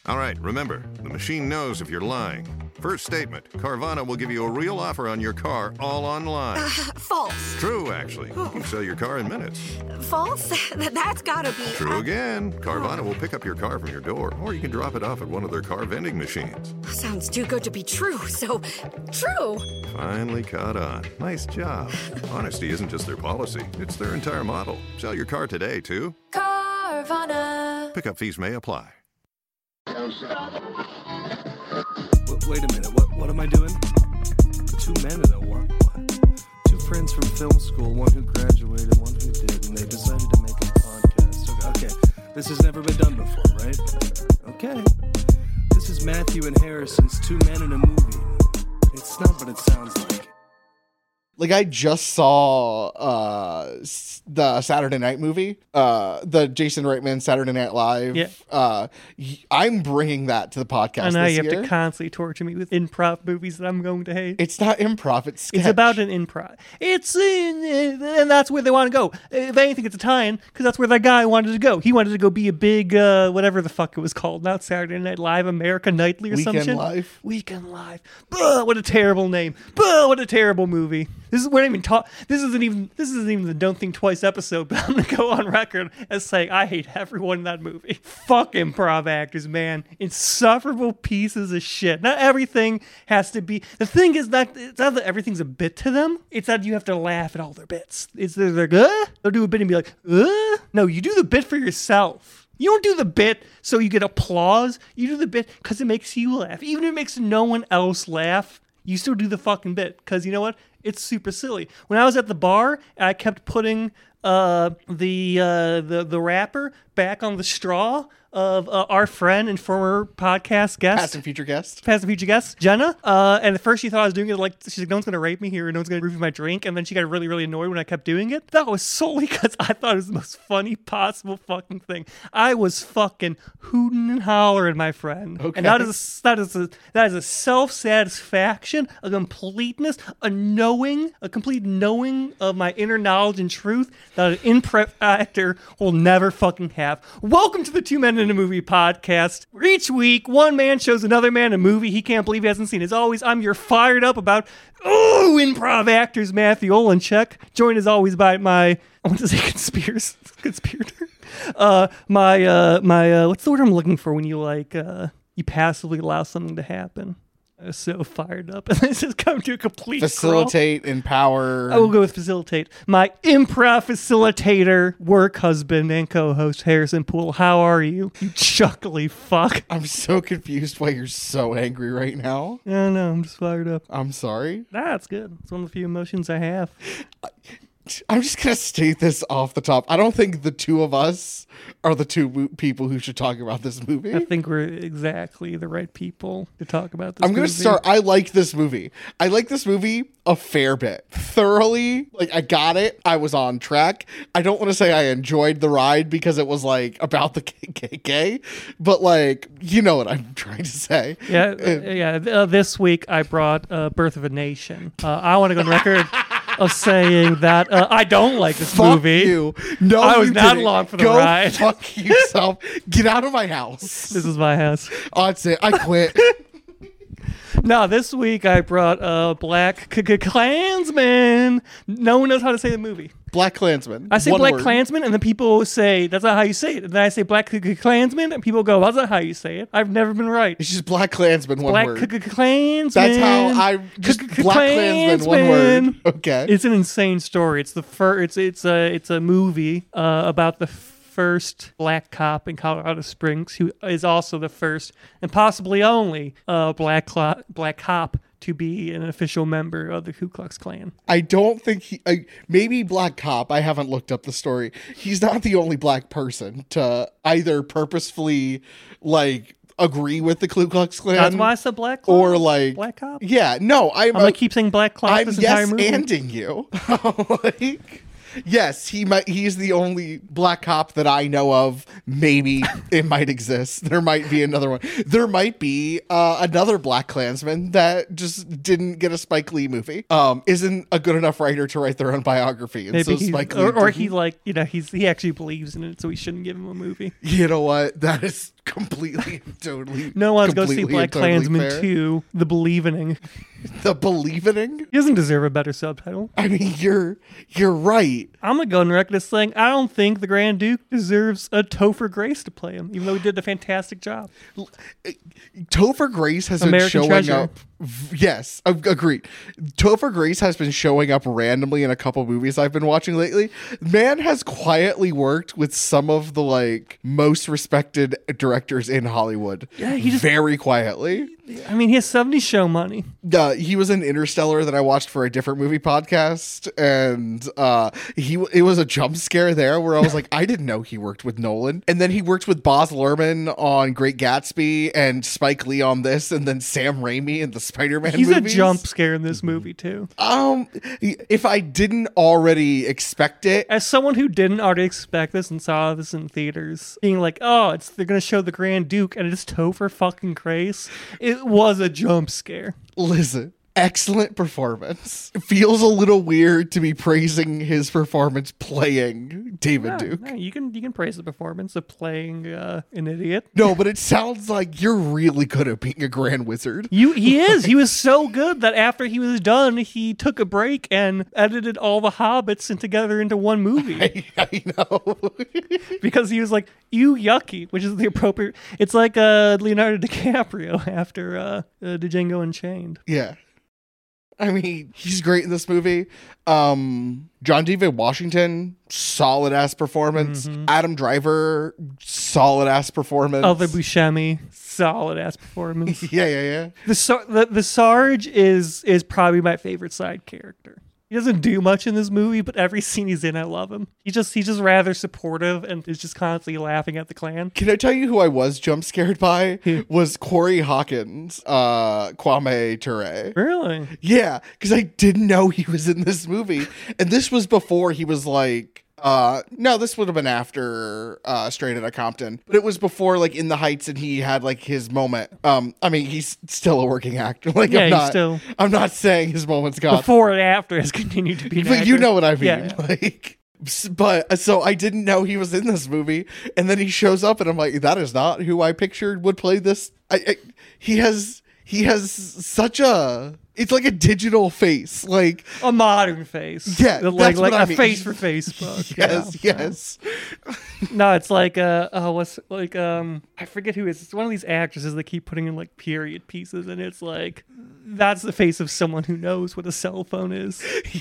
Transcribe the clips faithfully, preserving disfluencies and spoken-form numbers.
All right, remember, the machine knows if you're lying. First statement, Carvana will give you a real offer on your car all online. Uh, false. True, actually. You can sell your car in minutes. False? That's gotta be... True uh, again. Carvana will pick up your car from your door, or you can drop it off at one of their car vending machines. Sounds too good to be true, so... True! Finally caught on. Nice job. Honesty isn't just their policy, it's their entire model. Sell your car today, too. Carvana. Pickup fees may apply. Wait a minute, what what am I doing? Two men and a what? what? Two friends from film school, one who graduated, one who did, and they decided to make a podcast. Okay, okay. This has never been done before, right? Okay. This is Matthew and Harrison's Two Men in a Movie. It's not what it sounds like. Like, I just saw uh, s- the Saturday Night movie, uh, the Jason Reitman Saturday Night Live. Yeah. Uh, y- I'm bringing that to the podcast I know this you have year. to constantly torture me with improv movies that I'm going to hate. It's not improv, it's sketch. It's about an improv. It's in, and that's where they want to go. If anything, it's a tie-in because that's where that guy wanted to go. He wanted to go be a big uh, whatever the fuck it was called. Not Saturday Night Live, America Nightly or Weekend something. Live. Weekend Live. Bah, what a terrible name. Bah, what a terrible movie. This is we're not even talk. This isn't even. This isn't even the Don't Think Twice episode. But I'm gonna go on record as saying I hate everyone in that movie. Fuck improv actors, man. Insufferable pieces of shit. Not everything has to be. The thing is that it's not that everything's a bit to them. It's that you have to laugh at all their bits. It's they're like, uh? They'll do a bit and be like, uh? No, you do the bit for yourself. You don't do the bit so you get applause. You do the bit because it makes you laugh. Even if it makes no one else laugh, you still do the fucking bit. Because you know what? It's super silly. When I was at the bar, I kept putting uh, the, uh, the the wrapper back on the straw of uh, our friend and former podcast guest. Past and future guest. Past and future guest, Jenna. Uh, and at first she thought I was doing it like, she's like, no one's going to rape me here. No one's going to review my drink. And then she got really, really annoyed when I kept doing it. That was solely because I thought it was the most funny possible fucking thing. I was fucking hooting and hollering, my friend. Okay. And that is, that is a, that is a self-satisfaction, a completeness, a knowing, a complete knowing of my inner knowledge and truth that an improv actor will never fucking have. Welcome to the Two Men in a Movie podcast. Where each week, one man shows another man a movie he can't believe he hasn't seen. As always, I'm your fired up about, oh, improv actors, Matthew Olenchek. Joined as always by my, I want to say conspirator, conspirator. Uh, my, uh, my, uh, what's the word I'm looking for when you like, uh, you passively allow something to happen? I was so fired up. And this has come to a complete Facilitate, crawl. empower. I will go with facilitate. My improv facilitator, work husband, and co-host Harrison Poole. How are you, you chuckly fuck? I'm so confused why you're so angry right now. I don't know. I'm just fired up. I'm sorry. That's good. It's one of the few emotions I have. I'm just going to state this off the top. I don't think the two of us are the two mo- people who should talk about this movie. I think we're exactly the right people to talk about this I'm going to movie. start. I like this movie. I like this movie a fair bit. Thoroughly. Like, I got it. I was on track. I don't want to say I enjoyed the ride because it was, like, about the K K K. But, like, you know what I'm trying to say. Yeah, uh, yeah. Uh, this week I brought uh, Birth of a Nation. Uh, I want to go on record of saying that uh, I don't like this Fuck movie. you. No, I was you not didn't. along for the Go ride. fuck yourself. Get out of my house. This is my house. Oh, that's it. I quit. No, this week I brought uh, Black K- K- Klansman. No one knows how to say the movie. Black Klansman. I say One Black word. Klansman, and then people say, that's not how you say it. And then I say Black K- K- Klansman, and people go, that's not how you say it. I've never been right. It's just Black Klansman, one Black word. K- K- Klansman. That's how I just K- K- Black Klansman, one Klansman. word. Okay. It's an insane story. It's the first. It's it's a it's a movie uh, about the first black cop in Colorado Springs, who is also the first and possibly only uh, black cl- black cop to be an official member of the Ku Klux Klan. I don't think he, I, maybe Black Cop, I haven't looked up the story. He's not the only black person to either purposefully, like, agree with the Ku Klux Klan. That's why I said black cop. Or, like, black cop. Yeah, no, I'm, I'm gonna keep saying black cop I'm this entire yes movie. anding you. Like, yes, he might. He's the only black cop that I know of. Maybe it might exist. There might be another one. There might be uh, another Black Klansman that just didn't get a Spike Lee movie. Um, isn't a good enough writer to write their own biography, and Maybe so he's, Spike Lee or, or didn't. he like you know he's he actually believes in it, so we shouldn't give him a movie. You know what? That is completely, totally. No one wants to go see completely Black and totally Klansman fair. two, The Believening. The Believening. He doesn't deserve a better subtitle. I mean, you're you're right. I'm gonna go on record as saying I don't think the Grand Duke deserves a Topher Grace to play him, even though he did a fantastic job. Topher Grace has American been showing Treasure. up. v- Yes, ag- agreed. Topher Grace has been showing up randomly in a couple movies I've been watching lately. Man has quietly worked with some of the like most respected directors in Hollywood. Yeah, he just- very quietly. I mean, he has seventies show money. Uh, he was in Interstellar that I watched for a different movie podcast, and uh, he it was a jump scare there where I was like, I didn't know he worked with Nolan, and then he worked with Baz Luhrmann on Great Gatsby and Spike Lee on this, and then Sam Raimi in the Spider-Man He's movies. a jump scare in this movie too. Um, if I didn't already expect it, As someone who didn't already expect this and saw this in theaters, being like, "Oh, it's they're gonna show the Grand Duke and it's Topher fucking Grace," it was a jump scare. listen. Excellent performance. It feels a little weird to be praising his performance playing David Yeah, Duke. yeah, you can you can praise the performance of playing uh, an idiot. No, but it sounds like you're really good at being a Grand Wizard. You he is. He was so good that after he was done, he took a break and edited all the Hobbits in together into one movie I, I know. because he was like, "You yucky," which is the appropriate. It's like uh, Leonardo DiCaprio after uh, uh, Django Unchained. Yeah. I mean, he's great in this movie. Um, John David Washington, solid ass performance. Adam Driver, solid ass perforance. Elva Buscemi, solid ass performance. yeah, yeah, yeah. The, Sar- the the Sarge is is probably my favorite side character. He doesn't do much in this movie, but every scene he's in, I love him. He just he's just rather supportive and is just constantly laughing at the clan. Can I tell you who I was jump scared by? Who? Was Corey Hawkins, uh, Kwame Ture. Really? Yeah, because I didn't know he was in this movie. And this was before he was like, uh, no, this would have been after uh, Straight Outta Compton. But it was before, like, In the Heights, and he had, like, his moment. Um, I mean, he's still a working actor. Like, Yeah, I'm he's not, still- I'm not saying his moment's gone. Before and after has continued to be. An But you actor. know what I mean. Yeah, yeah. Like, s- but uh, so I didn't know he was in this movie, and then he shows up, and I'm like, that is not who I pictured would play this. I, I he has he has such a. It's like a digital face, like A modern face. Yeah, like that's like what I a mean. face for Facebook. yes, Yeah. yes. No, it's like uh oh what's like um I forget who it is. It's one of these actresses that keep putting in like period pieces, and it's like that's the face of someone who knows what a cell phone is.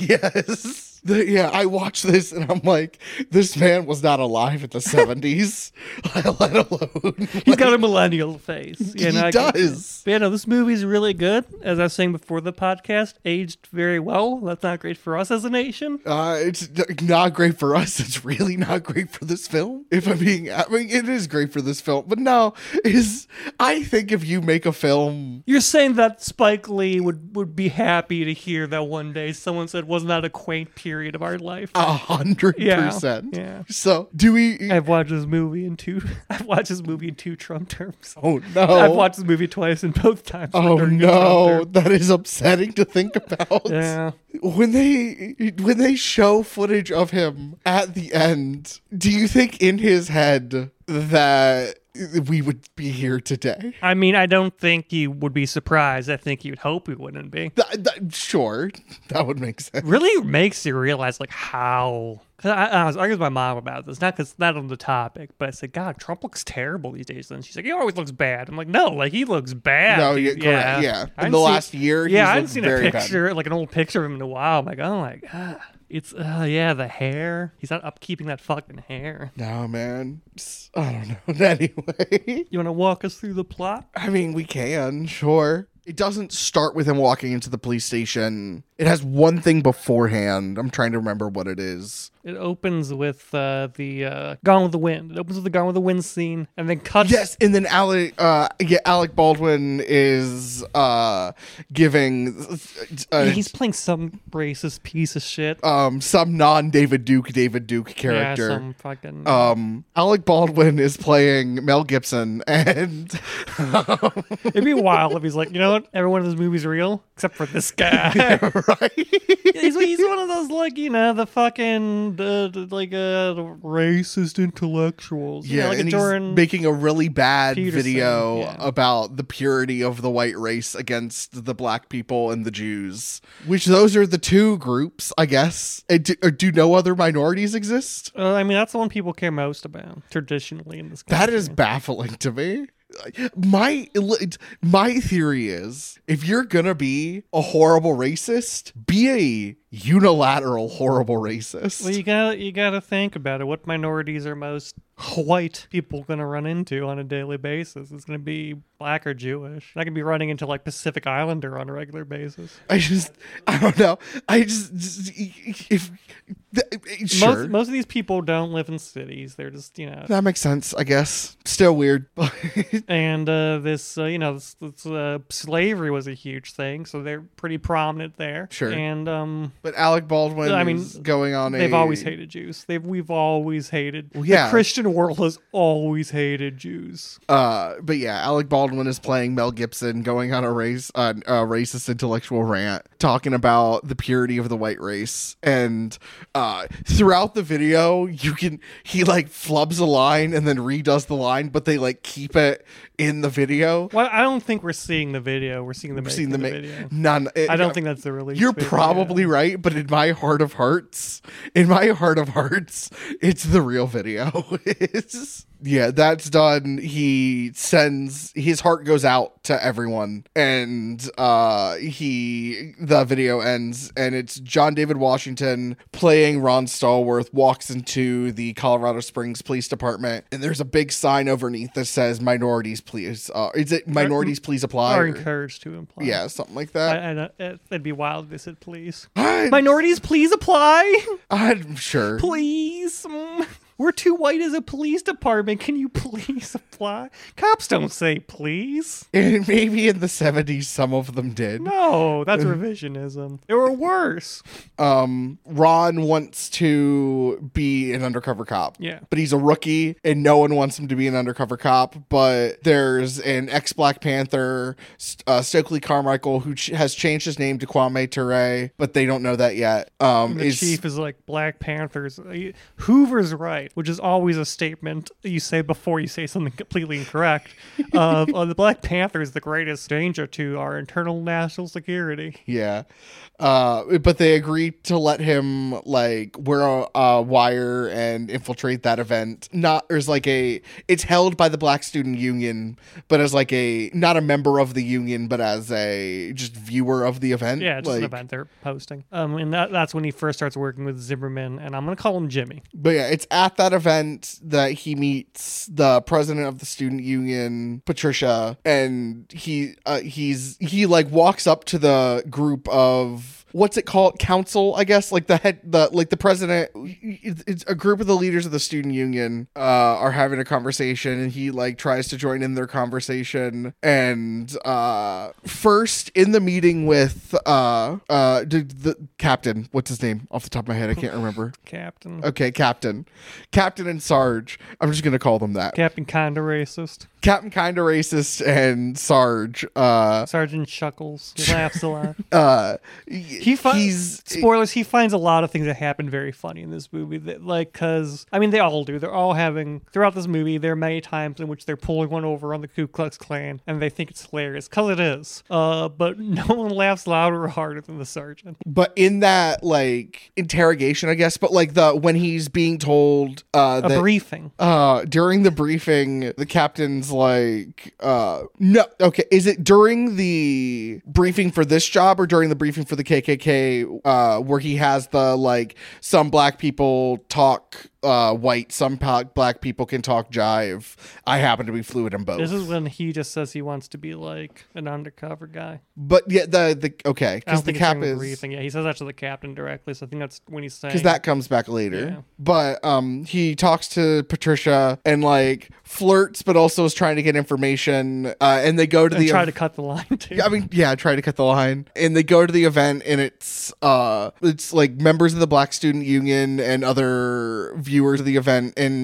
Yes. The- yeah, I watched this and I'm like, this man was not alive in the seventies, let alone. He's got a millennial face. You He know, I get does. it. But yeah, no, this movie's really good. As I was saying before the podcast, aged very well. That's not great for us as a nation. Uh, it's not great for us. It's really not great for this film. If I'm being, I mean, it is great for this film, but no, is I think if you make a film, You're saying that Spike Lee would, would be happy to hear that one day someone said, wasn't that a quaint period of our life? a hundred Yeah, percent. yeah. So do we? I've watched this movie in two. I've watched this movie in two Trump terms. Oh no! I've watched this movie twice, and both times. Oh during the Trump no! term. That is upsetting to think about. Yeah. When they when they show footage of him at the end, do you think in his head that we would be here today? I mean, I don't think he would be surprised. I think he would hope he wouldn't be. Th- th- sure, that would make sense. Really makes you realize like how. Cause I, I was arguing with my mom about this, not because not on the topic, but I said, God, Trump looks terrible these days. And she's like, he always looks bad. I'm like, no, like he looks bad. No, He's- yeah, correct. Yeah, I in hadn't the seen- last year, yeah, he's I hadn't looked seen a very bad. picture, like an old picture of him in a while. I'm like, oh my God, it's uh, yeah, the hair. He's not upkeeping that fucking hair. No, man. It's- I don't know. Anyway, You want to walk us through the plot? I mean, we can, sure. It doesn't start with him walking into the police station. It has one thing beforehand. I'm trying to remember what it is. It opens with uh, the uh, Gone with the Wind. It opens with the Gone with the Wind scene, and then cuts. Yes, and then Alec, uh, yeah, Alec Baldwin is uh, giving uh, Yeah, he's playing some racist piece of shit. um, some non-David Duke David Duke Yeah, character. some fucking. um, Alec Baldwin is playing Mel Gibson, and It'd be wild if he's like, you know what? Every one of those movies real except for this guy. Right? he's, he's one of those, like, you know, the fucking the, the, like uh the racist intellectuals. You Yeah, know, like and a he's Jordan making a really bad Peterson, video yeah. about the purity of the white race against the black people and the Jews. Which those are the two groups, I guess. And do, or do no other minorities exist? Uh, I mean, that's the one people care most about traditionally in this country. That is baffling to me. My my theory is, if you're gonna be a horrible racist, be a unilateral horrible racist. Well, you gotta you gotta think about it. What minorities are most white people gonna run into on a daily basis? It's gonna be black or Jewish. Not gonna be running into like Pacific Islander on a regular basis. I just, I don't know. I just, just if th- sure, Most most of these people don't live in cities. They're just, you know. that makes sense. I guess still weird. And uh, this, uh, you know, this, this, uh, slavery was a huge thing, so they're pretty prominent there. Sure. And um, But Alec Baldwin I mean, is going on they've a... always hated Jews. They've we've always hated. Well, yeah. The Christian world has always hated Jews. Uh, but yeah, Alec Baldwin is playing Mel Gibson, going on a race, uh, a racist intellectual rant, talking about the purity of the white race. And uh, throughout the video, you can he like flubs a line and then redoes the line, but they like keep it in the video. Well, I don't think we're seeing the video. We're seeing the We're making seeing the, of the ma- video. None. it- I don't think that's the release. You're video. probably right, but in my heart of hearts, in my heart of hearts, it's the real video. It's, yeah, that's done. He sends his heart goes out to everyone, and uh, he the video ends, and it's John David Washington playing Ron Stallworth walks into the Colorado Springs Police Department, and there's a big sign underneath that says "Minorities, please." Uh, is it "Minorities, please apply"? Are or- encouraged to imply. yeah, something like that. I, I, don't- it- it'd be wild if they said please. I, Minorities, please apply. I'm sure. Please. Mm. We're too white as a police department. Can you please apply? Cops don't say please. And maybe in the seventies, some of them did. No, that's revisionism. Or worse. Um, Ron wants to be an undercover cop. Yeah. But he's a rookie, and no one wants him to be an undercover cop. But there's an ex-Black Panther, uh, Stokely Carmichael, who ch- has changed his name to Kwame Ture, but they don't know that yet. Um, The is chief is like Black Panthers. Hoover's right, which is always a statement you say before you say something completely incorrect. uh, uh, the Black Panther is the greatest danger to our internal national security. Yeah. Uh, but they agreed to let him like wear a, a wire and infiltrate that event. Not there's like a it's held by the Black Student Union, but as like a not a member of the union, but as a just viewer of the event. Yeah, just like, an event they're posting. Um, and that, that's when he first starts working with Zimmerman, and I'm gonna call him Jimmy. But yeah, it's at that event that he meets the president of the student union, Patricia, and he uh, he's he like walks up to the group of what's it called? Council, I guess, like the head, the like the president. It's a group of the leaders of the student union uh, are having a conversation, and he like tries to join in their conversation. And uh, first in the meeting with uh, uh, the, the captain, what's his name off the top of my head? I can't remember. Captain. Okay, Captain. Captain and Sarge. I'm just going to call them that. Captain kinda racist. Captain Kinda Racist and Sarge. Uh, Sergeant Chuckles. He laughs a lot. uh, He fi- he's... spoilers. He finds a lot of things that happen very funny in this movie. That, like, because I mean, they all do. They're all having throughout this movie. There are many times in which they're pulling one over on the Ku Klux Klan, and they think it's hilarious because it is. Uh, but no one laughs louder or harder than the sergeant. But in that, like, interrogation, I guess, but, like, the when he's being told... Uh, A that, briefing. Uh, during the briefing, the captain's like, uh, no, okay, is it during the briefing for this job or during the briefing for the K K K, uh, where he has the, like, some black people talk uh, white, some pa- black people can talk jive. I happen to be fluid in both. This is when he just says he wants to be like an undercover guy. But yeah, the, the, okay, I don't because the think it's cap during the is... briefing. Yeah, he says that to the captain directly. So I think that's when he's saying because that comes back later. Yeah. But um, he talks to Patricia and like flirts, but also is trying to get information. Uh, and they go to and the try ev- to cut the line too. I mean, yeah, try to cut the line. And they go to the event, and it's uh, it's like members of the Black Student Union and other viewers of the event, and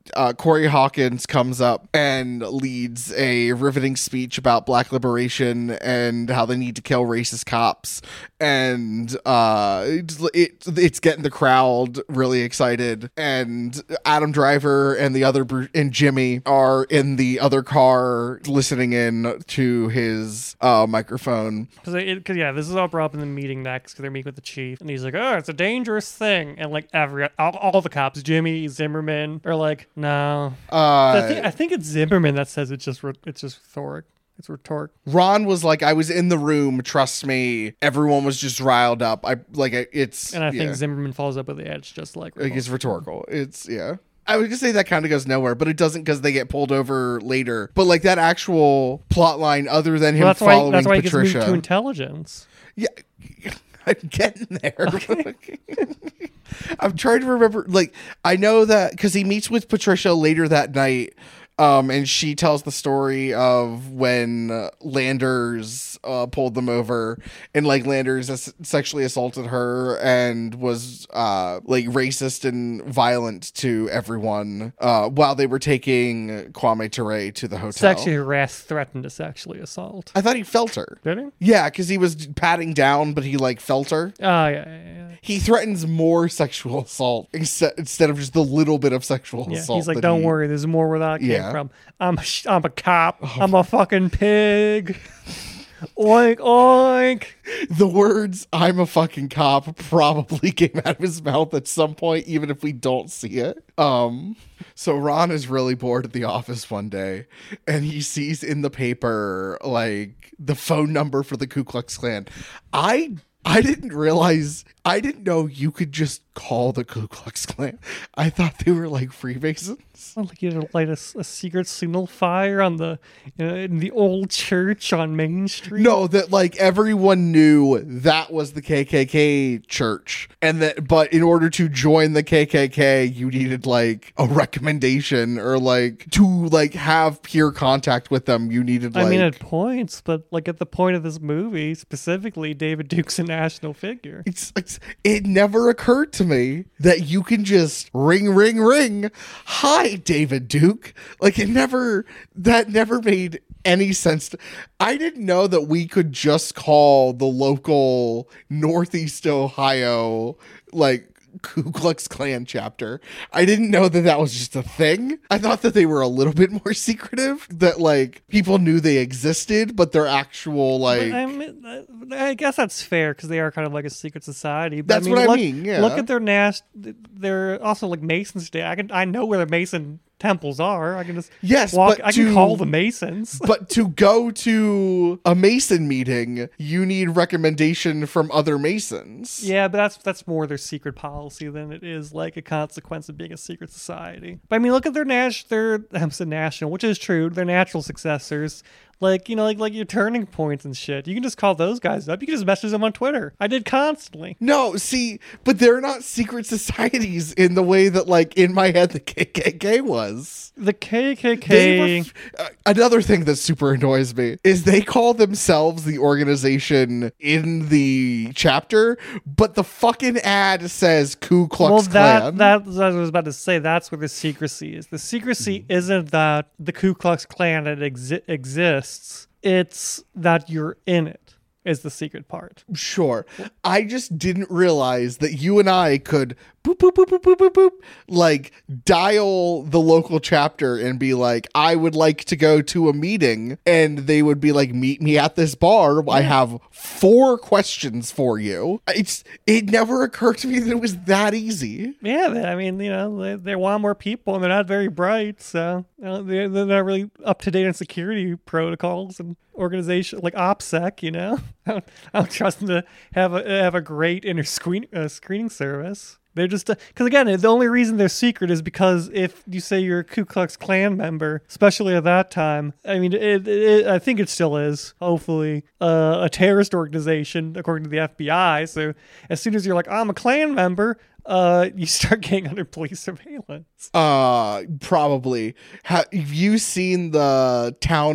uh, Corey Hawkins comes up and leads a riveting speech about black liberation and how they need to kill racist cops. And uh, it, it, it's getting the crowd really excited. And Adam Driver and the other Bru- and Jimmy are in the other car listening in to his uh, microphone. Because, yeah, this is all brought up in the meeting next because they're meeting with the chief. And he's like, oh, it's a dangerous thing. And, like, every all, all the cops, Jimmy, Zimmerman, are like, no. Uh, I, think, I think it's Zimmerman that says it's just, it's just rhetoric. It's rhetoric. Ron was like, I was in the room. Trust me. Everyone was just riled up. I like it's. And I yeah. think Zimmerman follows up with the edge just like. Like it's rhetorical. It's yeah. I would just say that kind of goes nowhere, but it doesn't because they get pulled over later. But like that actual plot line, other than him well, that's following why, that's why Patricia, he gets moved to intelligence. Yeah, I'm getting there. Okay. I'm trying to remember. Like I know that because he meets with Patricia later that night. Um, and she tells the story of when uh, Landers uh, pulled them over, and like Landers as- sexually assaulted her and was uh, like racist and violent to everyone uh, while they were taking Kwame Ture to the hotel. Sexually harassed, threatened to sexually assault. I thought he felt her. Did he? Yeah, because he was patting down, but he like felt her. Oh, yeah, yeah, yeah. He threatens more sexual assault instead instead of just the little bit of sexual Yeah, assault. he's like, that don't he- worry, there's more where that came Yeah. from. I'm a, sh- I'm a cop. I'm a fucking pig. Oink, oink. The words "I'm a fucking cop" probably came out of his mouth at some point, even if we don't see it. Um, so Ron is really bored at the office one day, and he sees in the paper like the phone number for the Ku Klux Klan. I I didn't realize. I didn't know you could just call the Ku Klux Klan. I thought they were like Freemasons. Well, like you had to light a, s- a secret signal fire on the you know, in the old church on Main Street. No, that like everyone knew that was the K K K church, and that but in order to join the K K K, you needed like a recommendation or like to like have peer contact with them. You needed like I mean, at points, but like at the point of this movie specifically, David Duke's a national figure. it's, it's it never occurred to me that you can just ring, ring, ring. Hi, David Duke. Like it never that never made any sense. To, I didn't know that we could just call the local Northeast Ohio like Ku Klux Klan chapter. I didn't know that that was just a thing. I thought that they were a little bit more secretive, that like people knew they existed, but they're actual like. But I, mean, I guess that's fair because they are kind of like a secret society. But That's I mean, what I look, mean, yeah. Look at their Nash. They're also like Masons Day. I can I know where the Mason temples are. I can just Yes, walk. but I can to- call the Masons. But to go to a Mason meeting, you need recommendation from other Masons. Yeah, but that's that's more their secret policy than it is like a consequence of being a secret society. But I mean, look at their Nash, their I'm saying national, which is true. Their natural successors, like you know, like like your Turning Points and shit. You can just call those guys up. You can just message them on Twitter. I did constantly. No, see, but they're not secret societies in the way that, like, in my head, the K K K was. The K K They K. ref- uh, another thing that super annoys me is they call themselves the organization in the chapter, but the fucking ad says Ku Klux Well, that Klan. that was what I was about to say. That's where the secrecy is. The secrecy isn't that the Ku Klux Klan that exi- exists. It's that you're in it. Is the secret part. Sure. I just didn't realize that you and I could boop, boop, boop, boop, boop, boop, boop, like dial the local chapter and be like, I would like to go to a meeting. And they would be like, meet me at this bar. I have four questions for you. It's, it never occurred to me that it was that easy. Yeah, they- I mean, you know, they, they want more people and they're not very bright, so you know, they're, they're not really up to date on security protocols and organization like OPSEC. You know, I don't, I don't trust them to have a have a great inner screen uh, screening service. They're just because again, the only reason they're secret is because if you say you're a Ku Klux Klan member, especially at that time, I mean, it, it, I think it still is. Hopefully, uh, a terrorist organization according to the F B I. So as soon as you're like, I'm a Klan member. Uh, you start getting under police surveillance. Uh, probably. Ha- have you seen the town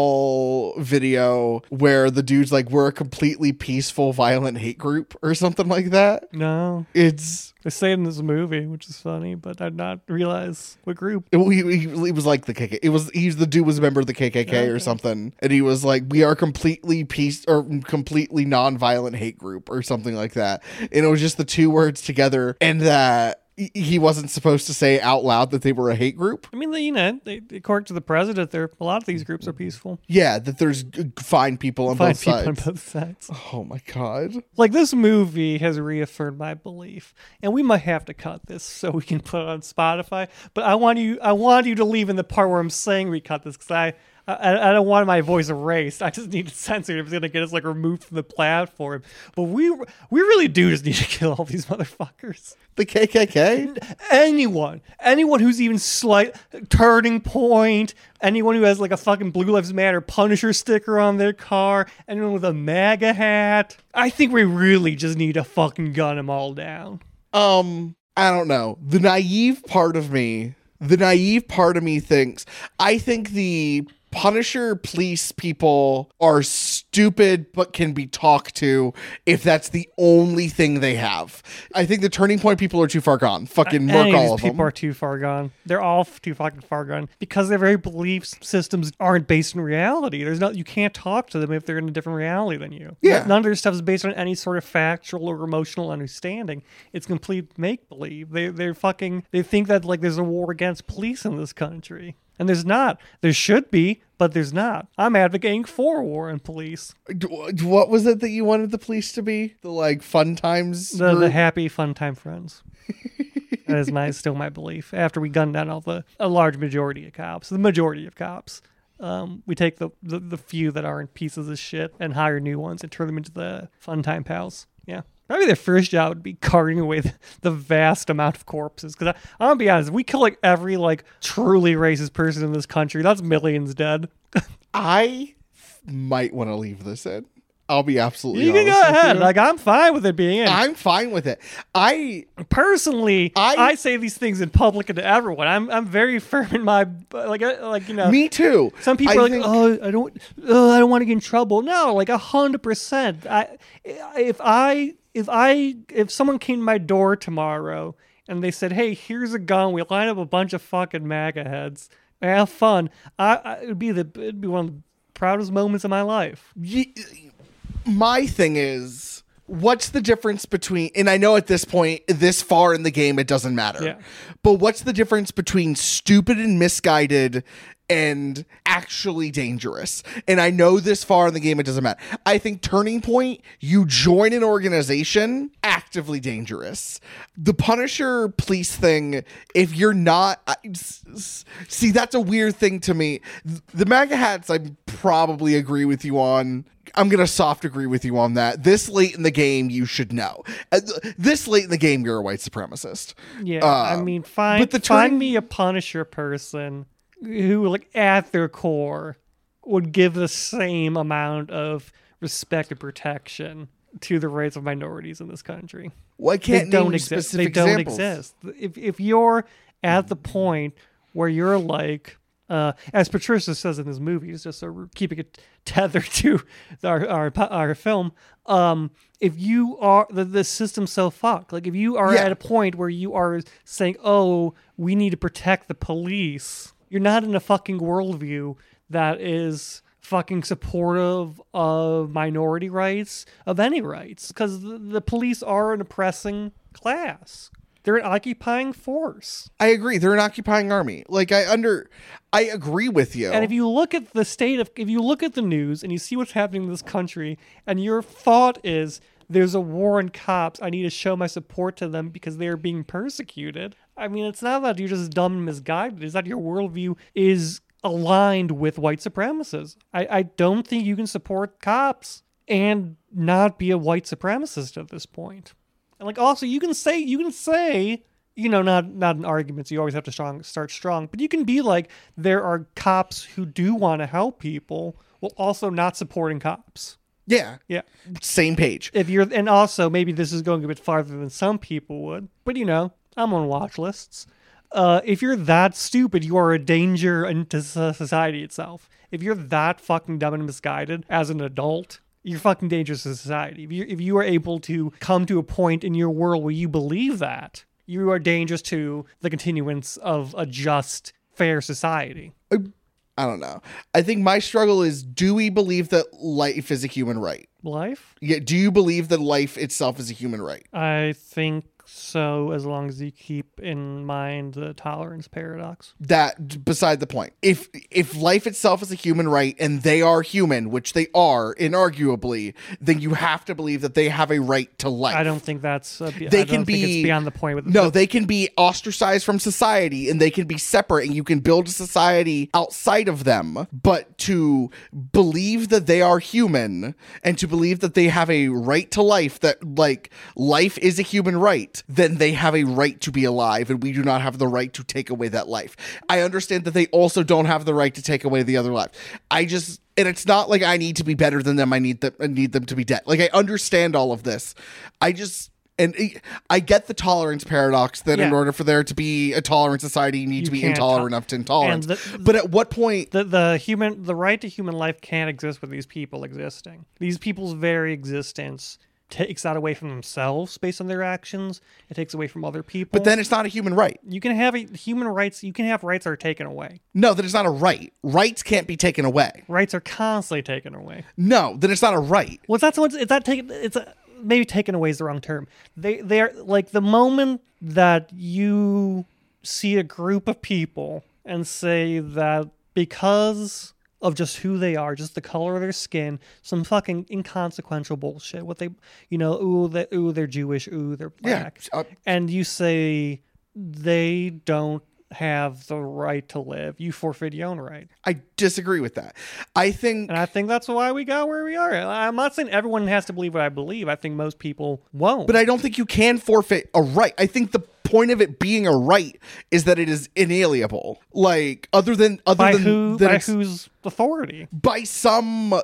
hall video where the dude's like, we're a completely peaceful, violent hate group or something like that? No. It's They say it in this movie, which is funny, but I did not realize what group. It, he, he, it was like the K K K. It was he's the dude was a member of the K K K Okay. or something, and he was like, "We are completely peace or completely non-violent hate group" or something like that. And it was just the two words together, and that he wasn't supposed to say out loud that they were a hate group. I mean, they, you know, they, according to the president, there a lot of these groups are peaceful. Yeah, that there's g- fine people on Fine both people sides. on both sides. Oh my god. Like, this movie has reaffirmed my belief, and we might have to cut this so we can put it on Spotify. But I want you, I want you to leave in the part where I'm saying we cut this because I. I, I don't want my voice erased. I just need to censor it. It's going to get us like removed from the platform. But we we really do just need to kill all these motherfuckers. The K K K? Anyone, anyone who's even slight turning point, anyone who has like a fucking Blue Lives Matter Punisher sticker on their car, anyone with a MAGA hat. I think we really just need to fucking gun them all down. Um, I don't know. The naive part of me, the naive part of me thinks, I think the Punisher police people are stupid but can be talked to if that's the only thing they have. I think the Turning Point people are too far gone. Fucking Any murk of all these of people them. are too far gone. They're all f- too fucking far gone because their very belief systems aren't based in reality. There's not, you can't talk to them if they're in a different reality than you. Yeah. None of their stuff is based on any sort of factual or emotional understanding. It's complete make believe. They they're fucking. They think that like there's a war against police in this country. And there's not. There should be, but there's not. I'm advocating for war and police. D- What was it that you wanted the police to be? The like fun times? The, the group? happy, fun time friends. That is my still my belief. After we gun down all the a large majority of cops, the majority of cops, um, we take the, the the few that aren't pieces of shit and hire new ones and turn them into the fun time pals. Yeah. Probably their first job would be carting away the, the vast amount of corpses. Because I'm gonna be honest, if we kill like every like truly racist person in this country, that's millions dead. I might want to leave this in. I'll be absolutely You can honest go with ahead. you. Like I'm fine with it being in. I'm fine with it. I Personally, I- I, say these things in public and to everyone. I'm I'm very firm in my like uh, like you know. me too. Some people I are like, think- oh, I don't, oh, I don't want to get in trouble. No, like a hundred percent. I, if I, if I, if someone came to my door tomorrow and they said, hey, here's a gun, we line up a bunch of fucking MAGA heads, and have fun. I, I it'd be the, it'd be one of the proudest moments of my life. Ye- my thing is, what's the difference between, and I know at this point, this far in the game, it doesn't matter. Yeah. But what's the difference between stupid and misguided and actually dangerous? And I know this far in the game, it doesn't matter. I think Turning Point, you join an organization, actively dangerous. The Punisher police thing, if you're not, I- s- s- see, that's a weird thing to me. The MAGA hats, I probably agree with you on. I'm going to soft agree with you on that. This late in the game, you should know. Uh, th- This late in the game, you're a white supremacist. Yeah, Uh, I mean, find but the find turning- me a Punisher person who, like, at their core, would give the same amount of respect and protection to the rights of minorities in this country. Well, I can't they don't name exist. They specific don't examples. exist. If if you're at the point where you're like, uh, as Patricia says in this movie, it's just so we're keeping it tethered to our our, our film. Um, if you are the, the system's so fucked, like if you are Yeah. at a point where you are saying, "Oh, we need to protect the police," you're not in a fucking worldview that is fucking supportive of minority rights, of any rights, because the, the police are an oppressing class. They're an occupying force. I agree. They're an occupying army. Like I under, I agree with you. And if you look at the state of, if you look at the news and you see what's happening in this country, and your thought is, there's a war on cops, I need to show my support to them because they are being persecuted. I mean, it's not that you're just dumb and misguided. It's that your worldview is aligned with white supremacists. I, I don't think you can support cops and not be a white supremacist at this point. And like, also, you can say, you can say, you know, not not in arguments, you always have to strong, start strong, but you can be like, there are cops who do want to help people while also not supporting cops. yeah, Yeah. same page. If you're, and also maybe this is going a bit farther than some people would, but you know, I'm on watch lists. Uh, if you're that stupid, you are a danger into society itself. If you're that fucking dumb and misguided as an adult, you're fucking dangerous to society. If you if you are able to come to a point in your world where you believe that, you are dangerous to the continuance of a just, fair society. I don't know. I think my struggle is, do we believe that life is a human right? Life? Yeah. Do you believe that life itself is a human right? I think so, as long as you keep in mind the tolerance paradox. That beside the point. If if life itself is a human right and they are human, which they are inarguably, then you have to believe that they have a right to life. I don't think that's uh, They I don't can think be it's beyond the point with no. They can be ostracized from society and they can be separate, and you can build a society outside of them. But to believe that they are human and to believe that they have a right to life, that like life is a human right, then they have a right to be alive, and we do not have the right to take away that life. I understand that they also don't have the right to take away the other life. I just, and it's not like I need to be better than them. I need them, I need them to be dead. Like, I understand all of this. I just, and I get the tolerance paradox that Yeah. in order for there to be a tolerant society, you need You to be can't intolerant to- enough to intolerance. and the- but at what point? the the human the right to human life can't exist with these people existing. These people's very existence takes that away from themselves based on their actions. It takes away from other people. But then it's not a human right. you can have a, human rights. You can have rights that are taken away. No, that it's not a right. Rights can't be taken away. Rights are constantly taken away. No, that it's not a right. Well, it's not so much. It's not taken. It's a, maybe taken away is the wrong term. They they're like the moment that you see a group of people and say that because of just who they are, just the color of their skin, some fucking inconsequential bullshit. What they, you know, ooh, they, ooh, they're Jewish, ooh, they're black, Yeah, uh, and you say they don't have the right to live. You forfeit your own right. I disagree with that. I think And I think that's why we got where we are. I'm not saying everyone has to believe what I believe. I think most people won't. But I don't think you can forfeit a right. I think the point of it being a right is that it is inalienable. Like, other than other by than who? that By it's- whose authority? by some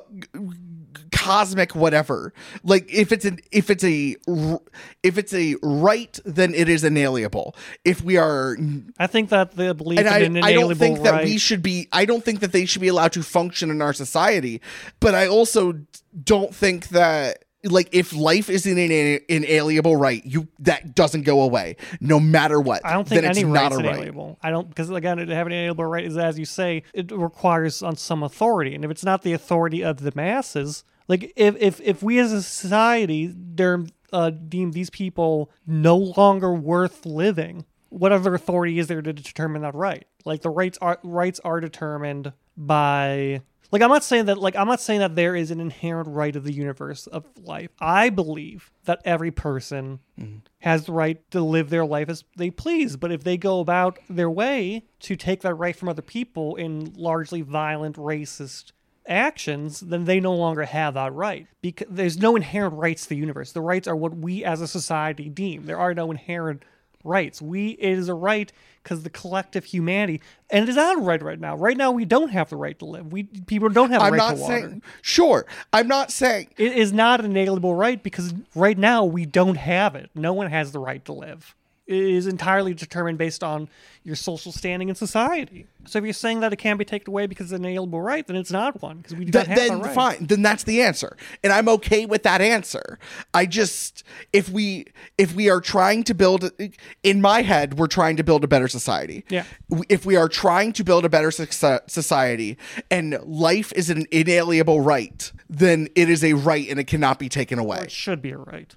cosmic whatever. Like, if it's an if it's a r- if it's a right, then it is inalienable. If we are, and I think that the belief I, in an I don't inalienable think right. that we should be. I don't think that they should be allowed to function in our society. But I also don't think that. Like, if life is an ina- inalienable right, you that doesn't go away no matter what. I don't think then any it's not right's a right. inalienable. I don't, because again, to have an inalienable right is, as you say, it requires on some authority, and if it's not the authority of the masses, like if if if we as a society they're, uh, deem these people no longer worth living, what other authority is there to determine that right? Like the rights are rights are determined by. Like, I'm not saying that, like, I'm not saying that there is an inherent right of the universe of life. I believe that every person mm-hmm. has the right to live their life as they please. But if they go about their way to take that right from other people in largely violent, racist actions, then they no longer have that right. Because there's no inherent rights to the universe. The rights are what we as a society deem. There are no inherent rights. We it is a right because the collective humanity, and it is not a right right now. Right now, we don't have the right to live. We people don't have the I'm right not to water. saying. Sure, I'm not saying. It is not an inalienable right because right now we don't have it. No one has the right to live. It is entirely determined based on your social standing in society. So if you're saying that it can't be taken away because it's an inalienable right, then it's not one because we do Th- not have then that right. fine. Then that's the answer, and I'm okay with that answer. I just if we if we are trying to build in my head, we're trying to build a better society. Yeah. If we are trying to build a better suc- society, and life is an inalienable right, then it is a right and it cannot be taken away. It should be a right.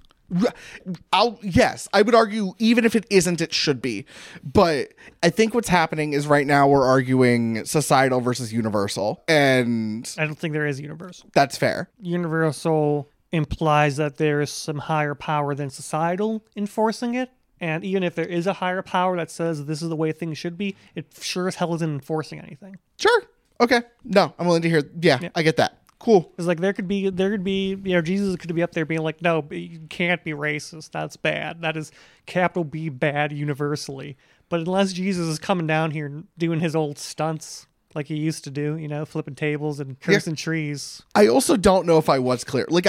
I'll yes, I would argue even if it isn't, it should be. But I think what's happening is right now we're arguing societal versus universal, and I don't think there is universal. that's fair. Universal implies that there is some higher power than societal enforcing it. And even if there is a higher power that says this is the way things should be, it sure as hell isn't enforcing anything. Sure. Okay. No, I'm willing to hear. Yeah, Yeah. I get that. Cool. It's like there could be, there could be, you know, Jesus could be up there being like, no, but you can't be racist. That's bad. That is capital B bad universally. But unless Jesus is coming down here and doing his old stunts like he used to do, you know, flipping tables and cursing trees. I also don't know if I was clear. Like I,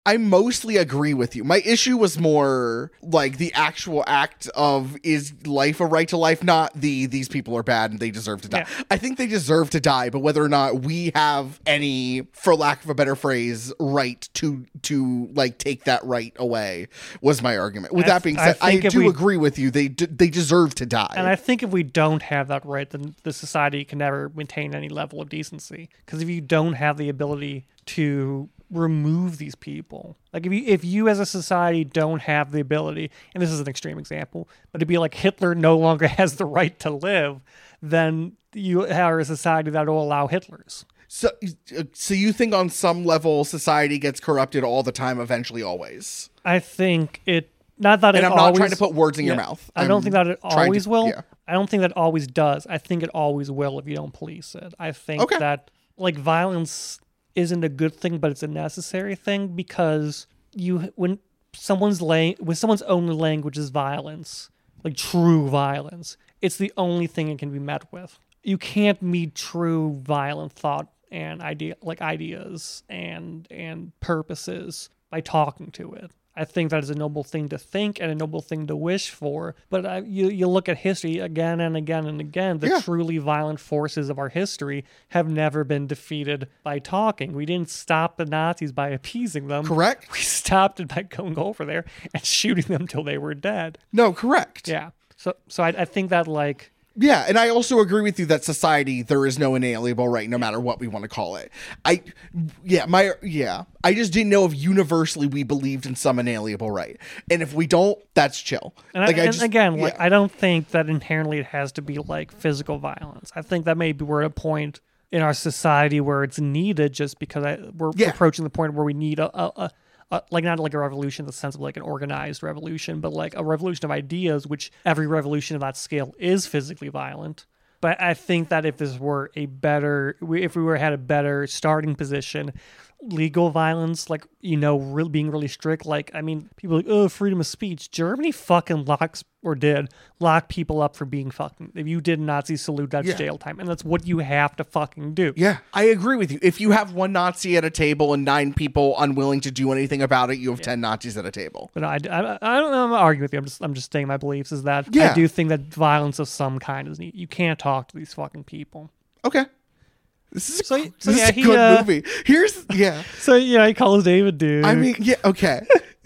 I mostly agree with you. My issue was more like the actual act of, is life a right to life? Not the, these people are bad and they deserve to die. Yeah. I think they deserve to die, but whether or not we have any, for lack of a better phrase, right to, to like take that right away was my argument. With I that being said, I I, think if do we- agree with you. They, d- they deserve to die. And I think if we don't have that right, then the society can never maintain any level of decency. Because if you don't have the ability to remove these people, like if you if you as a society don't have the ability, and this is an extreme example, but to be like Hitler no longer has the right to live, then you have a society that will allow Hitlers. So, so you think on some level society gets corrupted all the time, eventually, always? I think it. Not that And it I'm not always, trying to put words in your yeah, mouth. I don't I'm think that it trying to- always will. yeah. I don't think that always does. I think it always will if you don't police it. I think Okay. that like violence isn't a good thing, but it's a necessary thing, because you when someone's lang- when someone's own language is violence, like true violence, it's the only thing it can be met with. You can't meet true violent thought and idea like ideas and and purposes by talking to it. I think that is a noble thing to think and a noble thing to wish for. But uh, you you look at history again and again and again, the Yeah. truly violent forces of our history have never been defeated by talking. We didn't stop the Nazis by appeasing them. Correct? We stopped it by going over there and shooting them till they were dead. No, correct. Yeah. So so I, I think that like Yeah, and I also agree with you that society, there is no inalienable right, no matter what we want to call it. I, yeah, my, yeah. I just didn't know if universally we believed in some inalienable right, and if we don't, that's chill. And, I, Like, I and just- again, like yeah. I don't think that inherently it has to be like physical violence. I think that maybe we're at a point in our society where it's needed, just because I, we're Yeah. approaching the point where we need a, a, a, a like not like a revolution in the sense of like an organized revolution, but like a revolution of ideas, which every revolution of that scale is physically violent. But I think that if this were a better, if we were had a better starting position, legal violence, like, you know, really being really strict, like, I mean, people are like, oh, freedom of speech. Germany fucking locks, or did, lock people up for being fucking, if you did Nazi salute, that's Yeah. jail time. And that's what you have to fucking do. Yeah, I agree with you. If you have one Nazi at a table and nine people unwilling to do anything about it, you have ten Nazis at a table. But no, I, I, I don't know. I'm not arguing with you. I'm just, I'm just stating my beliefs is that Yeah. I do think that violence of some kind is needed. You can't talk to these fucking people. Okay. This is a, So- this so is yeah, a he, good uh, movie. Here's, yeah. So, yeah, he calls David dude. I mean, yeah, okay.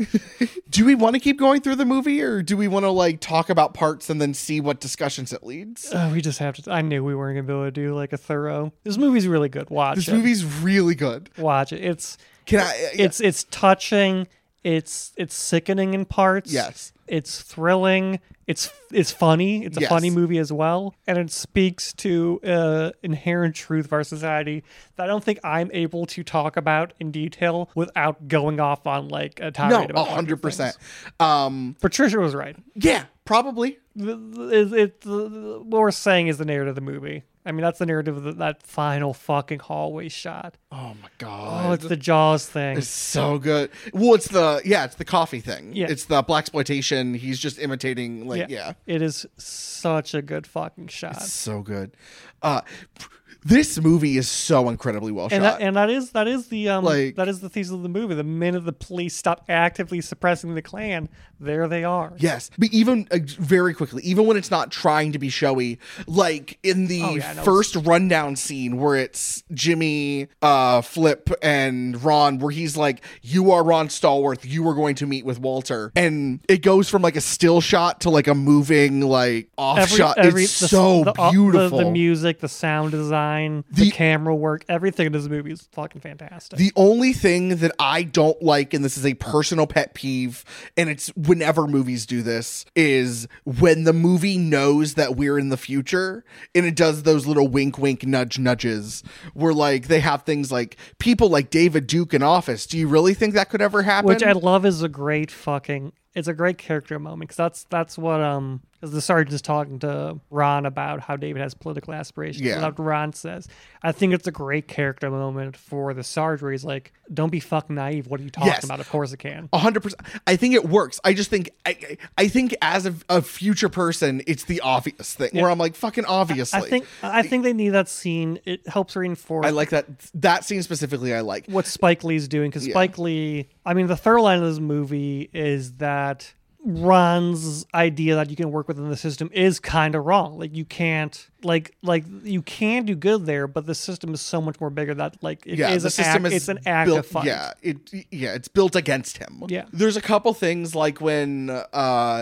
Do we want to keep going through the movie, or do we want to like talk about parts and then see what discussions it leads? Uh, we just have to. I knew we weren't gonna be able to do like a thorough. This movie's really good. Watch This it. movie's really good. Watch it. It's Can I? it's it's touching. It's it's sickening in parts. Yes. It's thrilling. It's it's funny. It's a Yes. funny movie as well, and it speaks to uh, inherent truth of our society that I don't think I'm able to talk about in detail without going off on like a No, tirade a about hundred percent. things. Um, Patricia was right. yeah, probably. The- the- It, it, the- what we're saying is the narrative of the movie. I mean, that's the narrative of the, that final fucking hallway shot. Oh my god. Oh, it's the Jaws thing. It's so good. Well, it's the yeah, it's the coffee thing. Yeah. It's the blaxploitation. He's just imitating like yeah. It is such a good fucking shot. So good. Uh this movie is so incredibly well And shot. that, and that is that is the um Like- that is the thesis of the movie. The minute the police stop actively suppressing the Klan, there they are. Yes, but even uh, very quickly, even when it's not trying to be showy, like in the Oh, yeah, no, first rundown scene where it's Jimmy, uh, Flip, and Ron, where he's like, "You are Ron Stallworth. You are going to meet with Walter," and it goes from like a still shot to like a moving like off Every, shot. every, it's the, so the, uh, beautiful. The, the music, the sound design, the, The- camera work, everything in this movie is fucking fantastic. The only thing that I don't like, and this is a personal pet peeve, and it's whenever movies do this, is when the movie knows that we're in the future and it does those little wink, wink, nudge, nudges where like they have things like people like David Duke in Office. Do you really think that could ever happen? Which I love is a great fucking. It's a great character moment because that's that's what um because the sergeant's talking to Ron about how David has political aspirations. Yeah. And that's what Ron says. I think it's a great character moment for the sergeant where he's like, don't be fucking naive. What are you talking Yes. about? Of course it can. A hundred percent. I think it works. I just think I, I think as a, a future person, it's the obvious thing Yeah. where I'm like, fucking obviously. I think I think they need that scene. It helps reinforce I like that that scene specifically. I like. what Spike Lee's doing because Yeah. Spike Lee, I mean, the third line of this movie is that Ron's idea that you can work within the system is kind of wrong. Like you can't, like, like you can do good there, but the system is so much more bigger that, like, it Yeah, is the an system act, is it's an act built, of fight. Yeah, it yeah, it's built against him. Yeah. There's a couple things like when uh